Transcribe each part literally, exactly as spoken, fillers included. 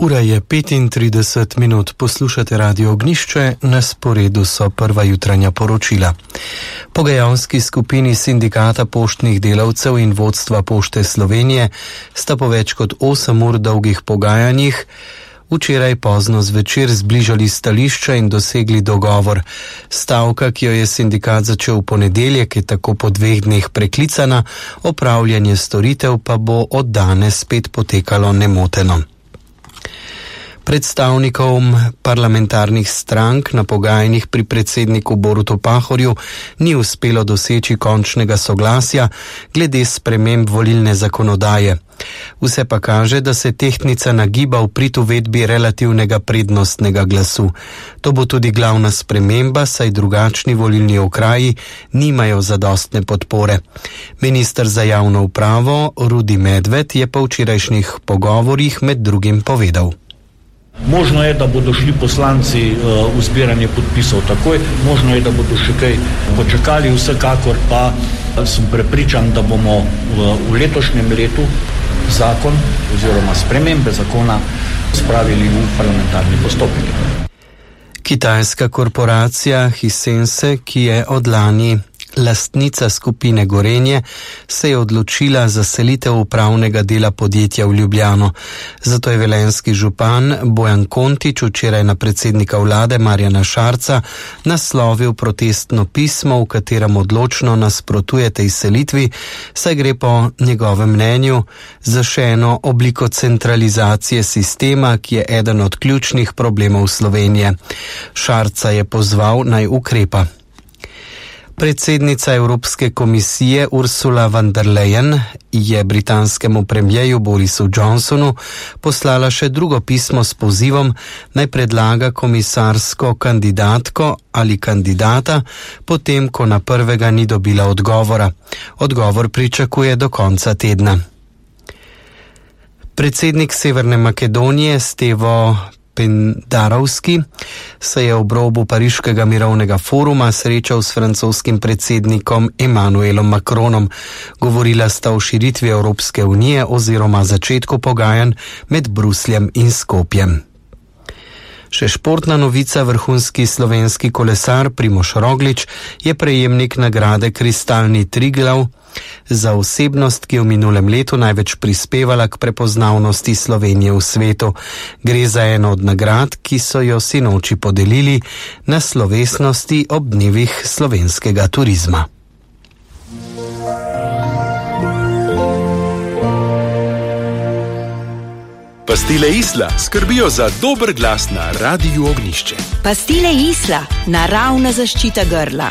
Ura je petintrideset minut, poslušate Radio Ognjišče, na sporedu so prva jutranja poročila. Pogajalski skupini Sindikata poštnih delavcev in vodstva Pošte Slovenije sta po več kot osem ur dolgih pogajanjih včeraj pozno zvečer zbližali stališča in dosegli dogovor. Stavka, ki jo je sindikat začel v ponedeljek, je tako po dveh dneh preklicana, opravljanje storitev pa bo od danes spet potekalo nemoteno. Predstavnikom parlamentarnih strank na pogajanjih pri predsedniku Borutu Pahorju ni uspelo doseči končnega soglasja glede sprememb volilne zakonodaje. Vse pa kaže, da se tehtnica nagiba v prid uvedbi relativnega prednostnega glasu. To bo tudi glavna sprememba, saj drugačni volilni okraji nimajo zadostne podpore. Minister za javno upravo Rudi Medved je po včerajšnjih pogovorih med drugim povedal. Možno je, da bodo šli poslanci uh, v zbiranje podpisov takoj, možno je, da bodo še kaj počakali, vsekakor pa sem prepričan, da bomo v, v letošnjem letu zakon oziroma spremembe zakona spravili v parlamentarni postopek. Kitajska korporacija Hisense, ki je od lani lastnica skupine Gorenje, se je odločila za selitev upravnega dela podjetja v Ljubljano. Zato je velenjski župan Bojan Kontič včeraj na predsednika vlade Marjana Šarca naslovil protestno pismo, v katerem odločno nasprotuje tej selitvi, saj gre po njegovem mnenju za še eno obliko centralizacije sistema, ki je eden od ključnih problemov Slovenije. Šarca je pozval naj ukrepa. Predsednica Evropske komisije Ursula von der Leyen je britanskemu premierju Borisu Johnsonu poslala še drugo pismo s pozivom, naj predlaga komisarsko kandidatko ali kandidata, potem ko na prvega ni dobila odgovora. Odgovor pričakuje do konca tedna. Predsednik Severne Makedonije Stevo Pendarovski se je ob robu Pariškega mirovnega foruma srečal s francoskim predsednikom Emmanuelom Macronom. Govorila sta o širitvi Evropske unije oziroma začetku pogajanj med Brusljem in Skopjem. Še športna novica, vrhunski slovenski kolesar Primož Roglič je prejemnik nagrade Kristalni Triglav za osebnost, ki je v minulem letu največ prispevala k prepoznavnosti Slovenije v svetu. Gre za eno od nagrad, ki so jo sinoči podelili na slovesnosti ob dnevih slovenskega turizma. Pastile Isla skrbijo za dober glas na Radiu Ognjišče. Pastile Isla, naravna zaščita grla.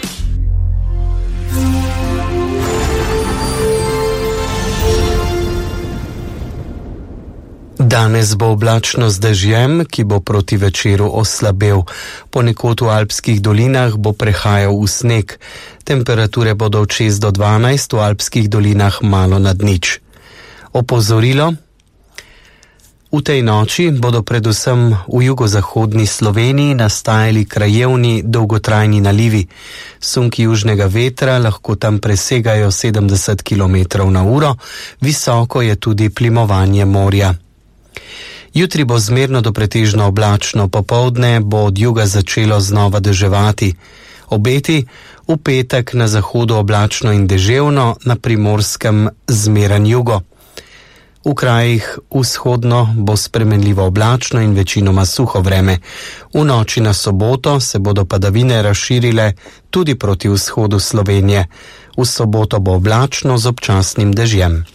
Danes bo oblačno z dežjem, ki bo proti večeru oslabel. Ponekod v alpskih dolinah bo prehajal v sneg. Temperature bodo od šest do dvanajst, v alpskih dolinah malo nad nič. Opozorilo. V tej noči bodo predvsem v jugozahodni Sloveniji nastajali krajevni dolgotrajni nalivi. Sunki južnega vetra lahko tam presegajo sedemdeset kilometrov na uro, visoko je tudi plimovanje morja. Jutri bo zmerno do pretežno oblačno, popoldne bo od juga začelo znova deževati. Obeti v petek na zahodu oblačno in deževno, na Primorskem zmeren jugo. V krajih vzhodno bo spremenljivo oblačno in večinoma suho vreme. V noči na soboto se bodo padavine razširile tudi proti vzhodu Slovenije. V soboto bo oblačno z občasnim dežjem.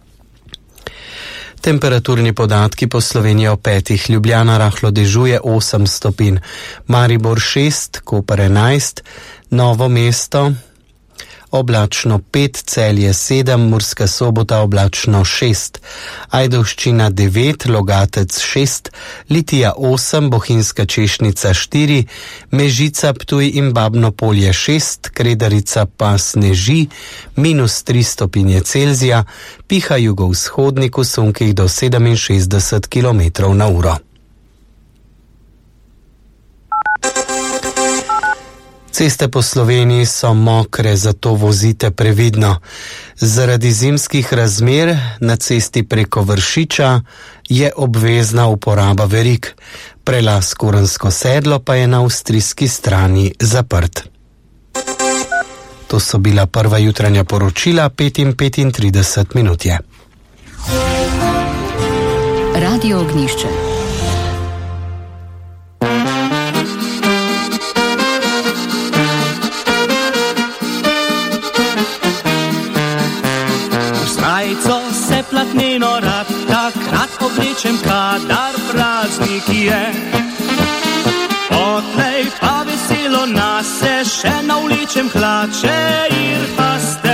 Temperaturni podatki po Sloveniji o petih. Ljubljana rahlo dežuje osem stopinj, Maribor šest, Koper enajst, Novo mesto oblačno pet, Celje sedem, Murska Sobota oblačno šest, Ajdovščina devet, Logatec šest, Litija osem, Bohinjska Češnica štiri, Mežica, Ptuj in Babno Polje šest, Kredarica pa sneži, minus tri stopinje Celzija, piha jugovzhodnik v sunkih do sedeminšestdeset kilometrov na uro. Ceste po Sloveniji so mokre, zato vozite previdno. Zaradi zimskih razmer na cesti preko Vršiča je obvezna uporaba verig. Prelaz Korensko sedlo pa je na avstrijski strani zaprt. To so bila prva jutranja poročila, pet in petintrideset minut je. Radio Ognjišče. Srajco se platneno rad takrat oblečem, kadar praznik je. Odlej pa veselo nase še navlečem hlače in paste.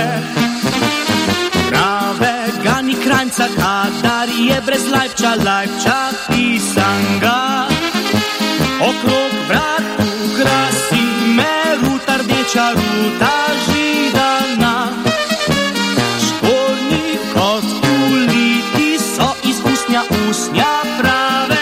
Pravega ni kranjca, kadar je brez lajpča, lajpča pisanga. Okrog vratu krasi me ruta rdeča, ruta židana. Škornji kot uliti so iz usnja, usnja pravega.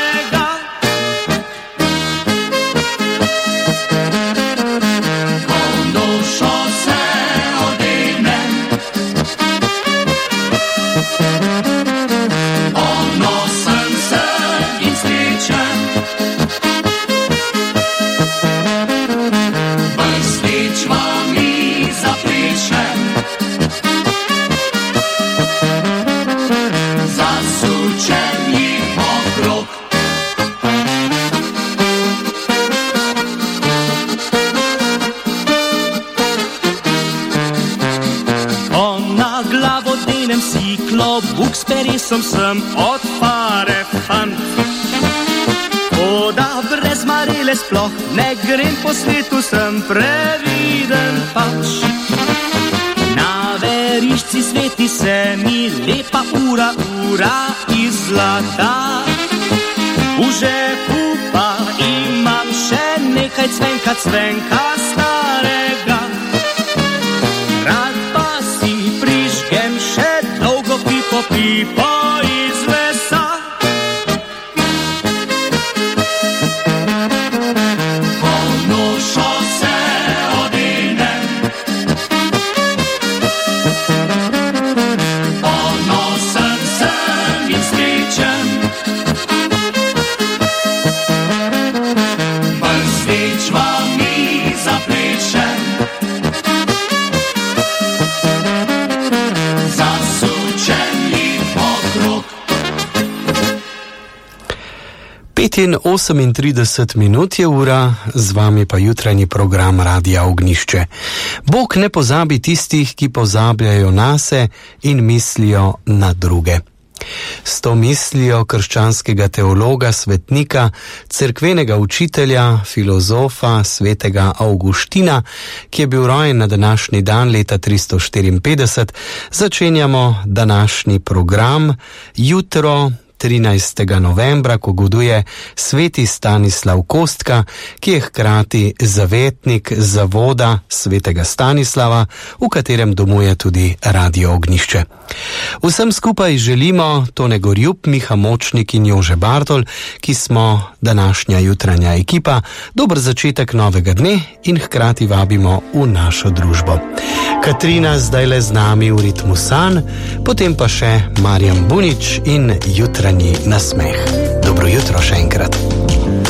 Buk s peresom sem od fare fant. Toda brez marele sploh ne grem po svetu, sem previden pač. Na veriščci sveti se mi lepa ura, ura iz zlata. V žepu pa imam še nekaj cvenka, cvenka starega. Rad pa si prižgem še dolgo pipo, pipo iz lesa. Polno šose odinem, ponosen sem in srečen. Brstič vam mi zaplešem, pet in osemintrideset minut je ura, z vami pa jutranji program Radia Ognjišče. Bog ne pozabi tistih, ki pozabljajo nase in mislijo na druge. S to mislijo krščanskega teologa, svetnika, cerkvenega učitelja, filozofa, svetega Avguština, ki je bil rojen na današnji dan leta tristo štiriinpetdeset, začenjamo današnji program jutro trinajstega novembra, ko goduje sveti Stanislav Kostka, ki je hkrati zavetnik zavoda svetega Stanislava, v katerem domuje tudi Radio Ognjišče. Vsem skupaj želimo Tone Gorjup, Miha Močnik in Jože Bartol, ki smo današnja jutranja ekipa, dober začetek novega dne in hkrati vabimo v našo družbo. Katrina zdaj le z nami v ritmu sanj, potem pa še Marjan Bunič in jutranji nasmeh. Dobro jutro še enkrat.